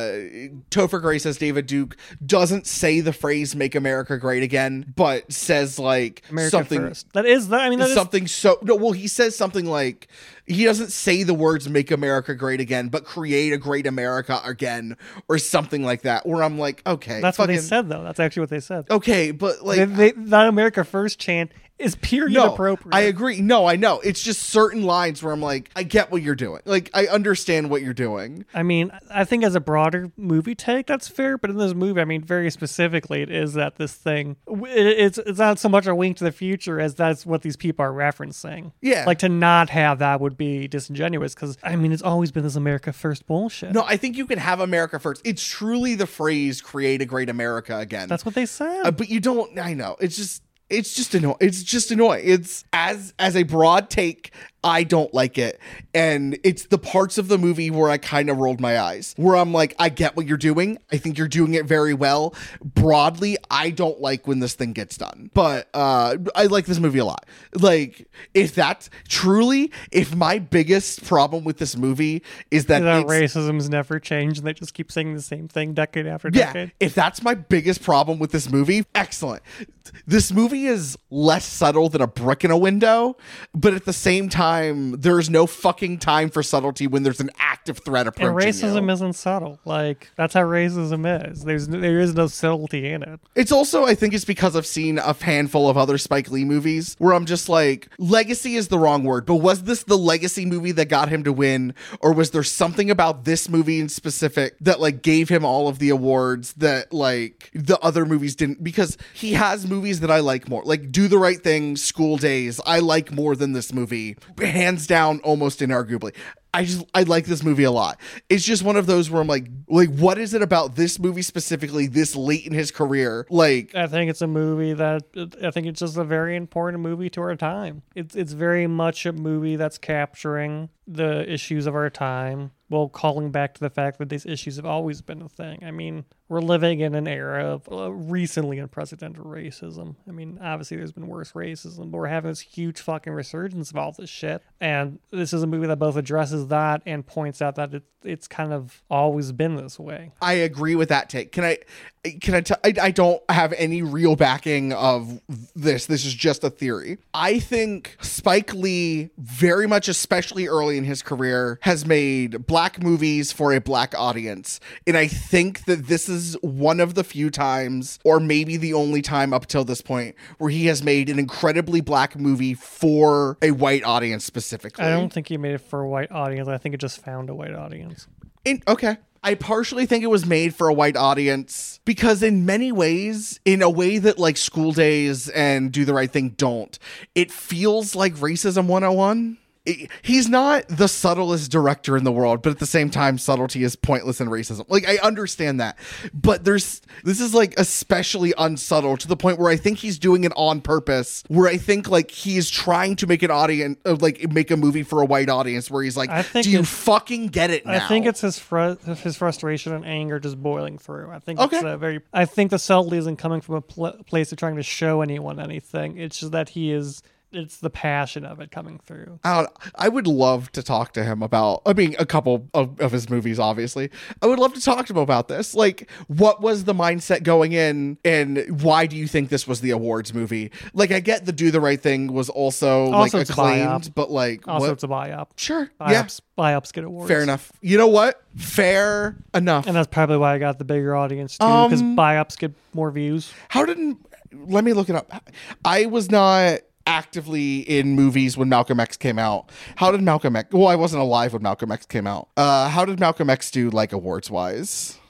Topher Grace as David Duke doesn't say the phrase "Make America Great Again," but says like America something first. That is that. I mean, that is something so no. Well, he says something like he doesn't say the words "Make America Great Again," but "Create a Great America Again" or something like that. Where I'm like, okay, that's what they fucking- said though. That's actually what they said. Okay, but like. They, they, that America First chant is period No, appropriate. I agree. No, I know. It's just certain lines where I'm like, I get what you're doing. Like, I understand what you're doing. I mean, I think as a broader movie take, that's fair. But in this movie, I mean, very specifically, it is that this thing, it, it's it's not so much a wink to the future as that's what these people are referencing. Yeah. Like to not have that would be disingenuous because, I mean, it's always been this America First bullshit. No, I think you can have America first. It's truly the phrase "create a great America again." That's what they said. Uh, but you don't. I know. It's just. It's just annoying. It's just annoying. It's as as a broad take. I don't like it. And it's the parts of the movie where I kind of rolled my eyes, where I'm like, I get what you're doing. I think you're doing it very well. Broadly, I don't like when this thing gets done. But uh, I like this movie a lot. Like, if that's truly, if my biggest problem with this movie is that, that it's, racism's never changed and they just keep saying the same thing decade after yeah, decade. if that's my biggest problem with this movie, excellent. This movie is less subtle than a brick in a window, but at the same time, there's no fucking time for subtlety when there's an active threat approaching And racism you. isn't subtle. Like that's how racism is. There's there is no subtlety in it. It's also, I think it's because I've seen a handful of other Spike Lee movies where I'm just like, legacy is the wrong word, but was this the legacy movie that got him to win? Or was there something about this movie in specific that like gave him all of the awards that like the other movies didn't? Because he has movies that I like more, like Do the Right Thing, School Days, I like more than this movie. Hands down, almost inarguably. I just I like this movie a lot. It's just one of those where I'm like, like, what is it about this movie specifically this late in his career? Like, I think it's a movie that I think it's just a very important movie to our time. It's it's very much a movie that's capturing the issues of our time while calling back to the fact that these issues have always been a thing. I mean, we're living in an era of uh, recently unprecedented racism. I mean, obviously there's been worse racism, but we're having this huge fucking resurgence of all this shit. And this is a movie that both addresses that and points out that it, it's kind of always been this way. I agree with that take. Can I, can I, t- I, I don't have any real backing of this. This is just a theory. I think Spike Lee, very much, especially early in his career, has made black movies for a black audience. And I think that this is one of the few times, or maybe the only time up till this point, where he has made an incredibly black movie for a white audience specifically. I don't think he made it for a white audience. I think it just found a white audience. In, okay. I partially think it was made for a white audience because in many ways, in a way that like School Days and Do the Right Thing don't, it feels like Racism one oh one. It, he's not the subtlest director in the world, but at the same time, subtlety is pointless in racism. Like, I understand that. But there's, this is like especially unsubtle to the point where I think he's doing it on purpose, where I think like he is trying to make an audience, uh, like make a movie for a white audience where he's like, I think do you it's- fucking get it now? I think it's his fr- his frustration and anger just boiling through. I think Okay. it's a very. I think the subtlety isn't coming from a pl- place of trying to show anyone anything. It's just that he is. It's the passion of it coming through. I don't, I would love to talk to him about, I mean, a couple of, of his movies, obviously. I would love to talk to him about this. Like, what was the mindset going in, and why do you think this was the awards movie? Like, I get the Do the Right Thing was also, Also, like, it's a acclaimed, biop. but, like, Also, what? it's a buy-up. Sure. Yeah. Biops, biops get awards. Fair enough. You know what? Fair enough. And that's probably why I got the bigger audience too, because Um, biops get more views. How did, let me look it up. I was not actively in movies when Malcolm X came out. How did Malcolm X, well, I wasn't alive when Malcolm X came out. Uh, how did Malcolm X do, like, awards wise?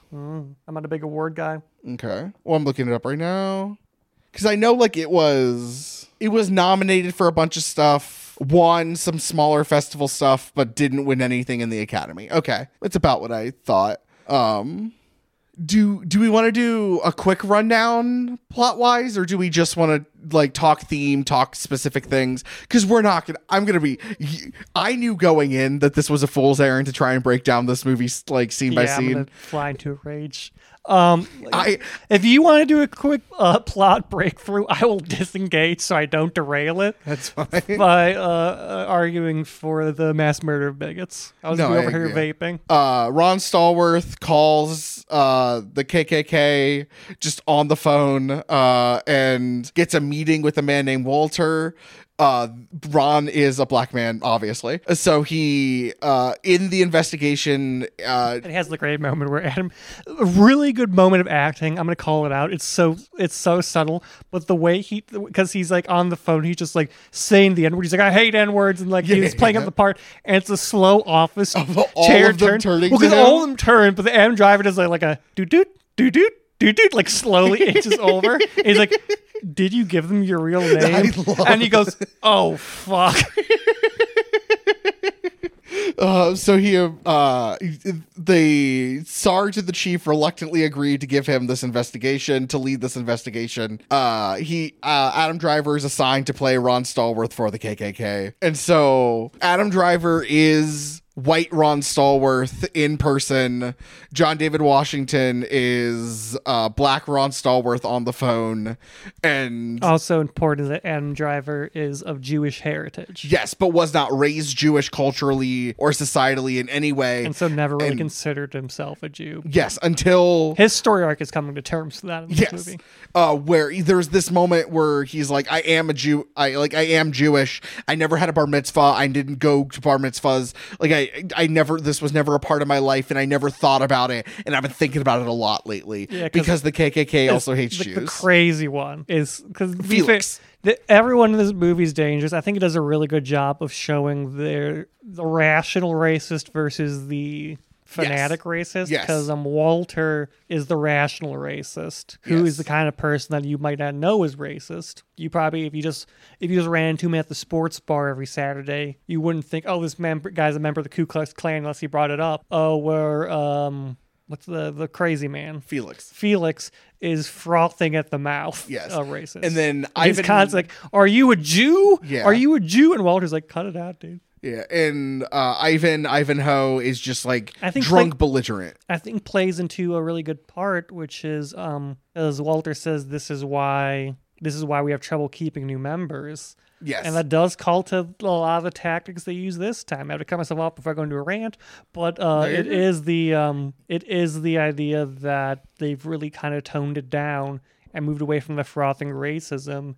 Mm, I'm not a big award guy. Okay. Well, I'm looking it up right now. Because I know, like, it was... It was nominated for a bunch of stuff, won some smaller festival stuff, but didn't win anything in the Academy. Okay. That's about what I thought. Um... Do do we want to do a quick rundown plot-wise, or do we just want to, like, talk theme, talk specific things? Because we're not going to... I'm going to be... I knew going in that this was a fool's errand to try and break down this movie, like, scene by yeah, scene. I'm gonna fly into a rage. Um, I if you want to do a quick uh, plot breakthrough, I will disengage so I don't derail it. That's fine. By uh, uh, arguing for the mass murder of bigots. I was No, gonna be I over here agree. vaping. Uh, Ron Stallworth calls uh, the K K K just on the phone uh, and gets a meeting with a man named Walter. Uh, Ron is a black man, obviously. So he, uh, in the investigation, uh, It has the great moment where Adam, a really good moment of acting. I'm gonna call it out. It's so it's so subtle, but the way he, because he's like on the phone, he's just like saying the N word. He's like, I hate N words, and like he's playing up the part, and it's a slow office Of all chair of them turn. turning Well, to because him? all of them turn, but the Adam Driver does like, like a doot doot doot doot doot doot, like slowly inches over. And he's like, did you give them your real name? love And he goes, oh fuck. Uh, so he, uh, the sergeant, the chief, reluctantly agreed to give him this investigation, to lead this investigation. Uh, he, uh, Adam Driver is assigned to play Ron Stallworth for the K K K. And so Adam Driver is white Ron Stallworth in person. John David Washington is uh, black Ron Stallworth on the phone. And Also important that Adam Driver is of Jewish heritage. yes, but was not raised Jewish culturally or societally in any way. And so never really And- considered himself a Jew. Yes, until His story arc is coming to terms with that in this yes, movie. uh, where there's this moment where he's like, "I am a Jew. I like I am Jewish. I never had a bar mitzvah. I didn't go to bar mitzvahs. Like I, I never. This was never a part of my life, and I never thought about it. And I've been thinking about it a lot lately Yeah, 'cause because the K K K also hates the, Jews. The crazy one is because Felix. everyone in this movie is dangerous. I think it does a really good job of showing their the rational racist versus the fanatic racist. Yes. Because um, Walter is the rational racist, who Yes. is the kind of person that you might not know is racist. You probably, if you just if you just ran into him at the sports bar every Saturday, you wouldn't think, oh, this member guy's a member of the Ku Klux Klan unless he brought it up. Oh, we're um. What's the the crazy man? Felix. Felix is frothing at the mouth. Yes. A racist. And then he's Ivan- constantly like, "Are you a Jew? Yeah. Are you a Jew?" And Walter's like, "Cut it out, dude." Yeah, and uh, Ivan Ivanhoe is just like I think drunk like- belligerent. I think plays into a really good part, which is, um, as Walter says, this is why this is why we have trouble keeping new members. Yes. And that does call to a lot of the tactics they use this time. I have to cut myself off before I go into a rant, but uh, it is the um, it is the idea that they've really kind of toned it down and moved away from the frothing racism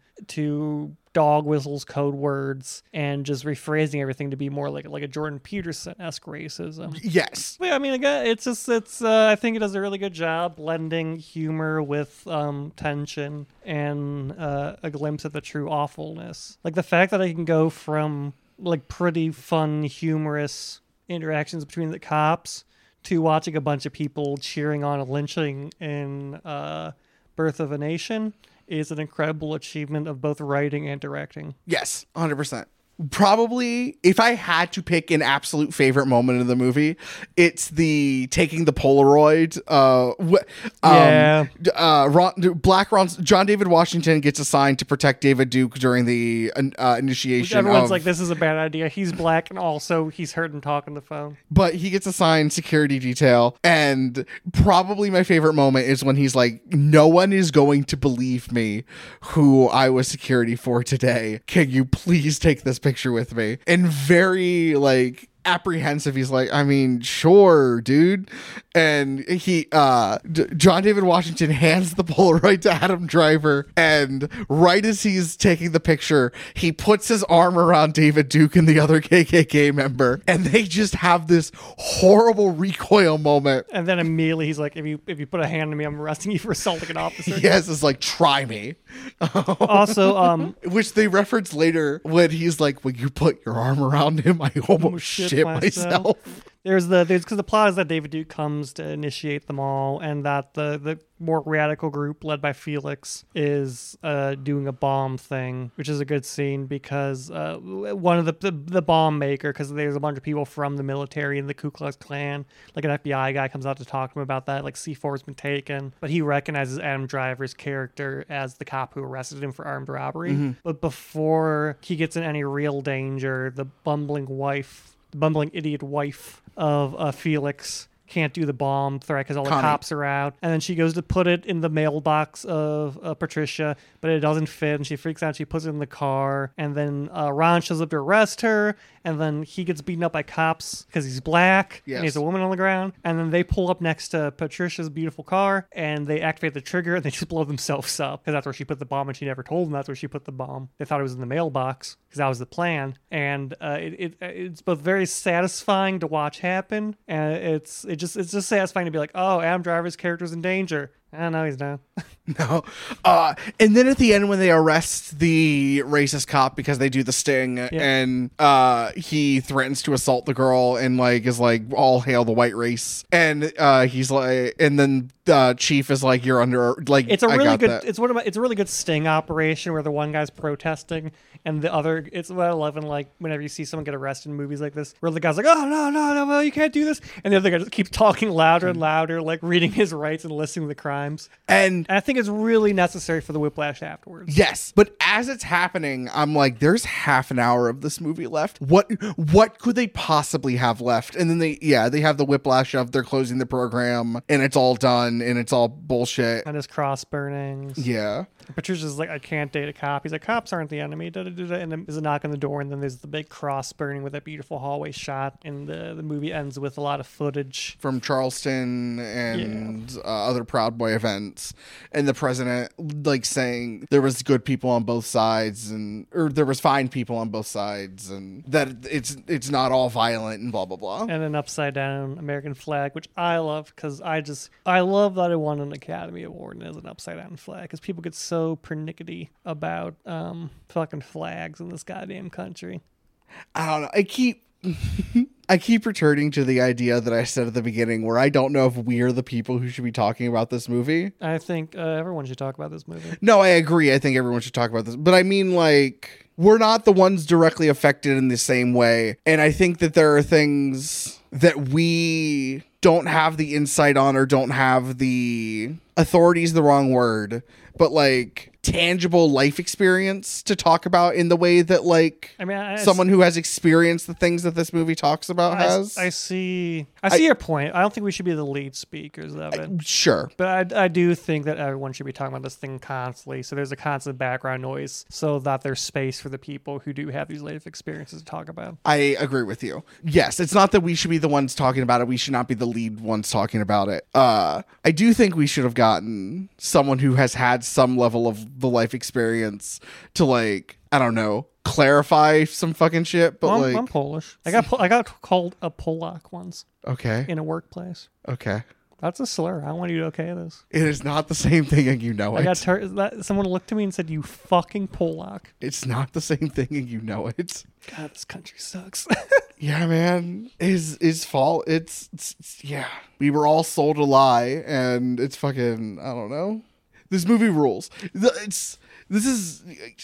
to dog whistles, code words, and just rephrasing everything to be more like like a Jordan Peterson-esque racism. Yes. Yeah, I mean, again, it's just it's. Uh, I think it does a really good job blending humor with um, tension and uh, a glimpse at the true awfulness. Like the fact that I can go from like pretty fun, humorous interactions between the cops to watching a bunch of people cheering on a lynching in uh, Birth of a Nation is an incredible achievement of both writing and directing. Yes, one hundred percent. Probably, if I had to pick an absolute favorite moment in the movie, it's the taking the Polaroid. Uh, wh- um, Yeah. d- Uh, Ron, Black Ron, John David Washington gets assigned to protect David Duke during the uh, initiation. Everyone's of- like, this is a bad idea. He's black, and also he's heard him talk on the phone. but he gets assigned security detail, and probably my favorite moment is when he's like, no one is going to believe me who I was security for today. Can you please take this picture with me? And very like apprehensive, he's like, I mean, sure, dude. And he uh D- John David Washington hands the Polaroid to Adam Driver, and right as he's taking the picture, he puts his arm around David Duke and the other K K K member, and they just have this horrible recoil moment. And then immediately he's like, if you if you put a hand on me, I'm arresting you for assaulting an officer. Yes, it's like, try me. Also, um, Which they reference later when he's like, when you put your arm around him, I almost shit shit myself. myself. There's the there's because the plot is that David Duke comes to initiate them all, and that the the more radical group led by Felix is uh, doing a bomb thing, which is a good scene because uh, one of the the, the bomb maker, because there's a bunch of people from the military and the Ku Klux Klan, like an F B I guy comes out to talk to him about that, like C four has been taken, but he recognizes Adam Driver's character as the cop who arrested him for armed robbery. Mm-hmm. But before he gets in any real danger, the bumbling wife, the bumbling idiot wife of uh, Felix can't do the bomb threat because all the Connie. cops are out. And then she goes to put it in the mailbox of uh, Patricia, but it doesn't fit, and she freaks out. She puts it in the car, and then uh, Ron shows up to arrest her, and then he gets beaten up by cops because he's black, Yes. and he's a woman on the ground. And then they pull up next to Patricia's beautiful car, and they activate the trigger, and they just blow themselves up because that's where she put the bomb, and she never told them that's where she put the bomb. They thought it was in the mailbox because that was the plan. And uh, it, it it's both very satisfying to watch happen, and it's it just it's just satisfying to be like, oh, Adam Driver's character's in danger. Oh, no, he's not. No. Uh, and then at the end when they arrest the racist cop because they do the sting and uh, he threatens to assault the girl and like is like, all hail the white race. And uh, he's like, and then uh, Chief is like, you're under, like, It's a I really got good. that. It's one of my, It's a really good sting operation where the one guy's protesting and the other. It's what I love in like whenever you see someone get arrested in movies like this, where the guy's like, "Oh no, no, no, well, you can't do this," and the other guy just keeps talking louder and louder, like reading his rights and listing the crimes. And And I think it's really necessary for the whiplash afterwards. yes, but as it's happening, I'm like, there's half an hour of this movie left. What what could they possibly have left? And then they, yeah, they have the whiplash of they're closing the program and it's all done and it's all bullshit. And his cross burnings. Yeah. Patricia's like, I can't date a cop. He's like, cops aren't the enemy. Da, da, da, da. And then there's a knock on the door, and then there's the big cross burning with that beautiful hallway shot. And the, the movie ends with a lot of footage From Charleston and uh, other Proud Boy events, and the president like saying there was good people on both sides, and or there was fine people on both sides, and that it's it's not all violent and blah blah blah. and an upside down American flag, which I love because I just I love that it won an Academy Award and is an upside down flag because people get so pernickety about um fucking flags in this goddamn country. I don't know. I keep I keep returning to the idea that I said at the beginning, where I don't know if we're the people who should be talking about this movie. I think uh, everyone should talk about this movie. No, I agree. I think everyone should talk about this. But I mean, like, we're not the ones directly affected in the same way. And I think that there are things that we don't have the insight on, or don't have the authority is the wrong word, but like tangible life experience to talk about in the way that like I mean, I, someone who has experienced the things that this movie talks about I, has. I see. I see your point. I don't think we should be the lead speakers of it. Sure. But I, I do think that everyone should be talking about this thing constantly. So there's a constant background noise so that there's space for the people who do have these life experiences to talk about. I agree with you. Yes, it's not that we should be the ones talking about it. We should not be the lead ones talking about it. Uh, I do think we should have gotten someone who has had some level of the life experience to, like, I don't know, clarify some fucking shit. But Well, I'm, like, I'm Polish. I got I got called a Polak once okay, in a workplace. okay, That's a slur. I don't want you to okay this. it is not the same thing, and you know I it. got tur- that, someone looked at me and said, "You fucking Polak." It's not the same thing, and you know it. God, this country sucks. Yeah, man, is is fault. It's, it's, it's yeah. We were all sold a lie, and it's fucking. I don't know. This movie rules. The- It's this is.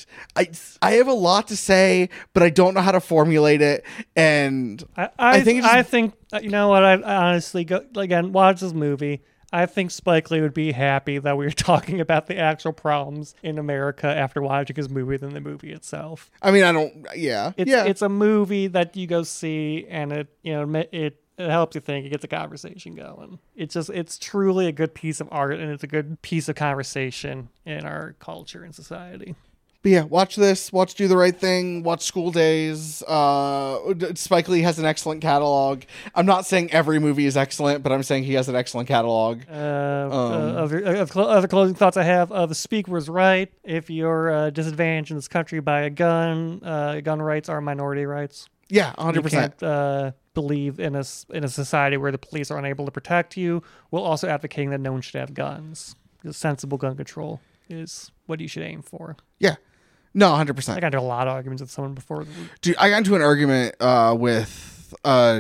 I I have a lot to say, but I don't know how to formulate it, and I, I, I think think it's just- I think uh, you know what? I, I honestly go again. Watch this movie. I think Spike Lee would be happy that we were talking about the actual problems in America after watching his movie than the movie itself. I mean, I don't. Yeah, It's yeah. it's a movie that you go see, and it you know ma- it. It helps you think. It gets a conversation going. It's just, it's truly a good piece of art, and it's a good piece of conversation in our culture and society. But yeah, watch this. Watch Do the Right Thing. Watch School Days. Uh, Spike Lee has an excellent catalog. I'm not saying every movie is excellent, but I'm saying he has an excellent catalog. Uh, uh, other, uh, cl- other closing thoughts I have. Uh, the speaker was right. If you're uh, disadvantaged in this country by a gun, uh, gun rights are minority rights. Yeah, one hundred You percent. can't uh, believe in a, s- in a society where the police are unable to protect you, while also advocating that no one should have guns. Because sensible gun control is what you should aim for. Yeah. No, one hundred I percent. got into a lot of arguments with someone before. Dude, I got into an argument uh, with uh,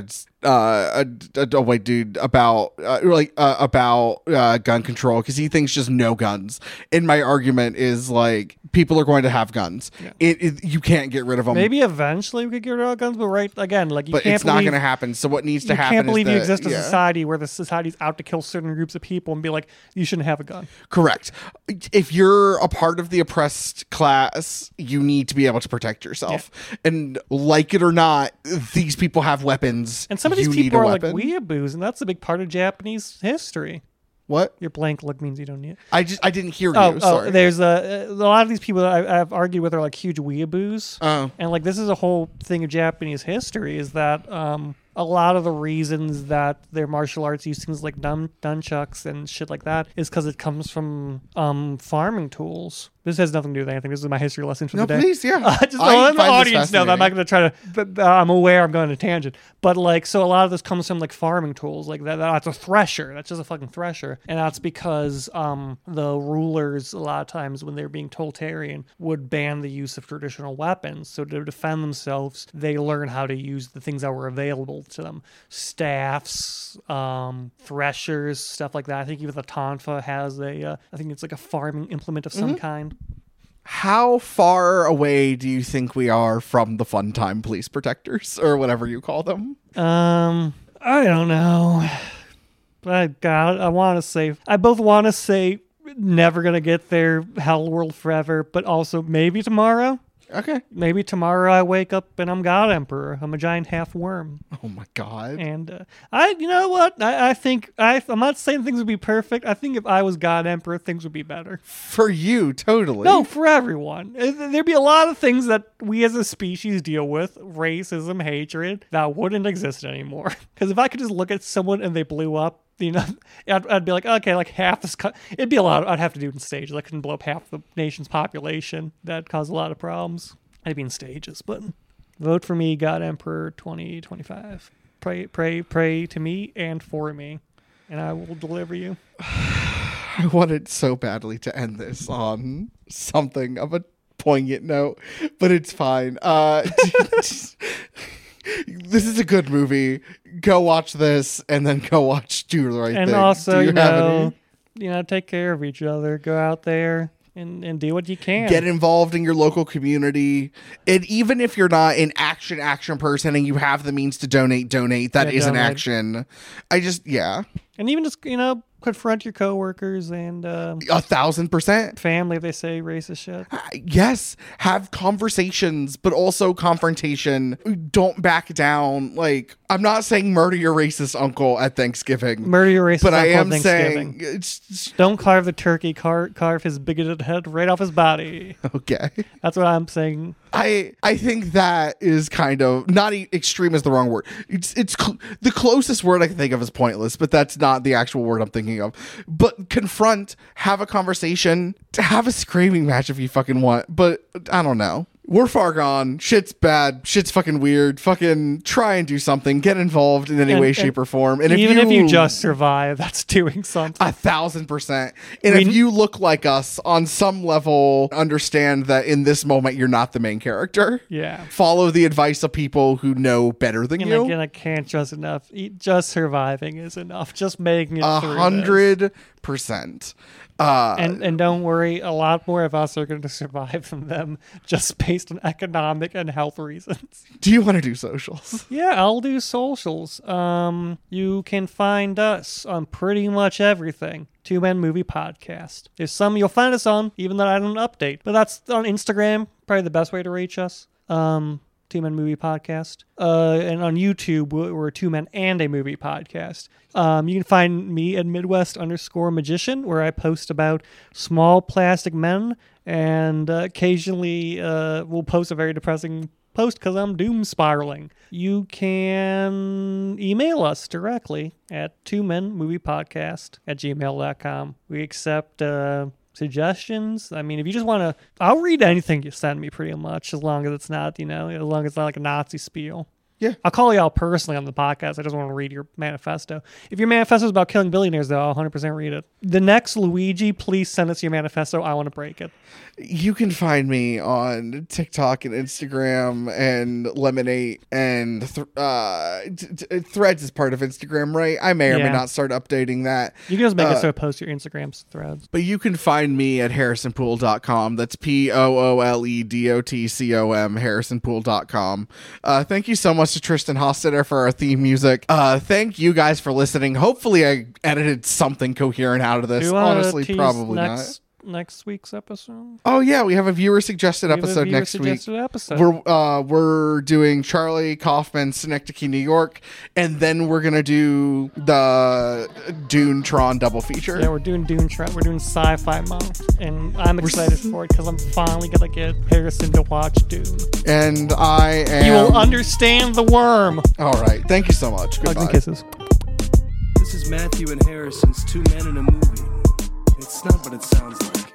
uh, a, a, a white dude about uh, like uh, about uh, gun control because he thinks just no guns. And my argument is like people are going to have guns. Yeah. It, it you can't get rid of them. Maybe eventually we could get rid of guns, but right again, like you but can't it's not believe- going to happen. So what needs to you happen? can't believe is you that, exist in a yeah. society where the society's out to kill certain groups of people and be like, you shouldn't have a gun. Correct. If you're a part of the oppressed class, you need to be able to protect yourself. And like it or not, these people have weapons. And some of these You need people a are like weapon. weeaboos, and that's a big part of Japanese history. What? Your blank look means you don't need it. I just I didn't hear Oh, you. oh, Sorry. there's a, a lot of these people that I, I've argued with are like huge weeaboos. Oh. And like this is a whole thing of Japanese history is that um, a lot of the reasons that their martial arts use things like dun- nunchucks and shit like that is because it comes from um, farming tools. This has nothing to do with anything. This is my history lesson for No, the day. please, yeah. Uh, just I let the find this audience know that I'm not fascinating. going to try to. But, uh, I'm aware I'm going on a tangent, but like, so a lot of this comes from like farming tools, like that. That's a thresher. That's just a fucking thresher, and that's because um, the rulers a lot of times when they're being totalitarian would ban the use of traditional weapons. So to defend themselves, they learn how to use the things that were available to them: staffs, um, threshers, stuff like that. I think even the tonfa has a. Uh, I think it's like a farming implement of some Mm-hmm. kind. How far away do you think we are from the fun time police protectors or whatever you call them? Um, I don't know. I God, I want to say I both want to say never gonna get there, hell world forever, but also maybe tomorrow. Okay. Maybe tomorrow I wake up and I'm God Emperor. I'm a giant half worm, Oh my god. and uh, I, you know what? I, I think I, I'm not saying things would be perfect. I think if I was God Emperor, things would be better. For you, totally. No, for everyone. Uh, There'd be a lot of things that we as a species deal with, racism, hatred, that wouldn't exist anymore. Because if I could just look at someone and they blew up, you know, I'd, I'd be like, okay, like half this, co- it'd be a lot. I'd have to do it in stages. I couldn't blow up half the nation's population. That'd cause a lot of problems. I'd be in stages, but vote for me, God Emperor twenty twenty-five. Pray, pray, pray to me and for me, and I will deliver you. I wanted so badly to end this on something of a poignant note, but it's fine. Uh, this is a good movie. Go watch this, and then go watch Do the Right And Thing. also, Do you, you have know, any? you know, take care of each other. Go out there and, and do what you can. Get involved in your local community, and even if you're not an action action person and you have the means to donate, donate. That Yeah, is an donate. action. I just yeah, And even just, you know, confront your coworkers and um, a thousand percent. family if they say racist shit. Yes, have conversations, but also confrontation. Don't back down. Like, I'm not saying murder your racist uncle at Thanksgiving, Murder your racist but I uncle am on Thanksgiving. saying it's Don't carve the turkey, car- carve his bigoted head right off his body. okay. That's what I'm saying. I I think that is kind of not e- extreme is the wrong word. It's it's cl- the closest word I can think of is pointless, but that's not the actual word I'm thinking of. But confront, have a conversation, to have a screaming match if you fucking want. But I don't know. We're far gone. Shit's bad. Shit's fucking weird. Fucking try and do something. Get involved in any And- way, and shape, or form. And Even if you, if you just survive, that's doing something. a thousand percent. And We- if you look like us on some level, understand that in this moment you're not the main character. Yeah. Follow the advice of people who know better than And you. again, I can't trust enough. Eat- Just surviving is enough. Just making it A through this. hundred percent. Uh, And and don't worry, a lot more of us are going to survive than them, just based on economic and health reasons. do you want to do socials? Yeah, I'll do socials. Um, you can find us on pretty much everything. Two Men Movie Podcast. There's some you'll find us on, even though I don't update. But that's on Instagram, probably the best way to reach us. Um, Two Men Movie Podcast. Uh, and on YouTube, we're we're Two Men and a Movie Podcast. Um, you can find me at Midwest underscore Magician, where I post about small plastic men, and uh, occasionally uh, we'll post a very depressing post because I'm doom spiraling. You can email us directly at two men movie podcast at gmail dot com. We accept uh, suggestions. I mean, if you just want to, I'll read anything you send me pretty much, as long as it's not, you know, as long as it's not like a Nazi spiel. Yeah. I'll call you out personally on the podcast. I just want to read your manifesto. If your manifesto is about killing billionaires, though, I'll one hundred percent read it. The next Luigi, please send us your manifesto. I want to break it. You can find me on TikTok and Instagram and Lemonade and th- uh, t- t- Threads is part of Instagram, right? I may or Yeah. may not start updating that. You can just make Uh, it so post your Instagram threads. But you can find me at harrison pool dot com. That's P O O L E D O T C O M, harrison pool dot com. Uh, thank you so much to Tristan Hostetter for our theme music. Uh, thank you guys for listening. Hopefully I edited something coherent out of Do this. you wanna Honestly, tease probably next, not. Next week's episode? Oh, yeah, we have a viewer-suggested We have a episode viewer next week. suggested episode. We're uh, we're doing Charlie Kaufman, Synecdoche, New York, and then we're gonna do the Dune Tron double feature. Yeah, we're doing Dune Trap. We're doing Sci-Fi Month, and I'm excited s- for it because I'm finally gonna get Harrison to watch Dune. And I am. You will understand the worm. All right. Thank you so much. Hugs Goodbye. and kisses. This is Matthew and Harrison's Two Men in a Movie. It's not what it sounds like.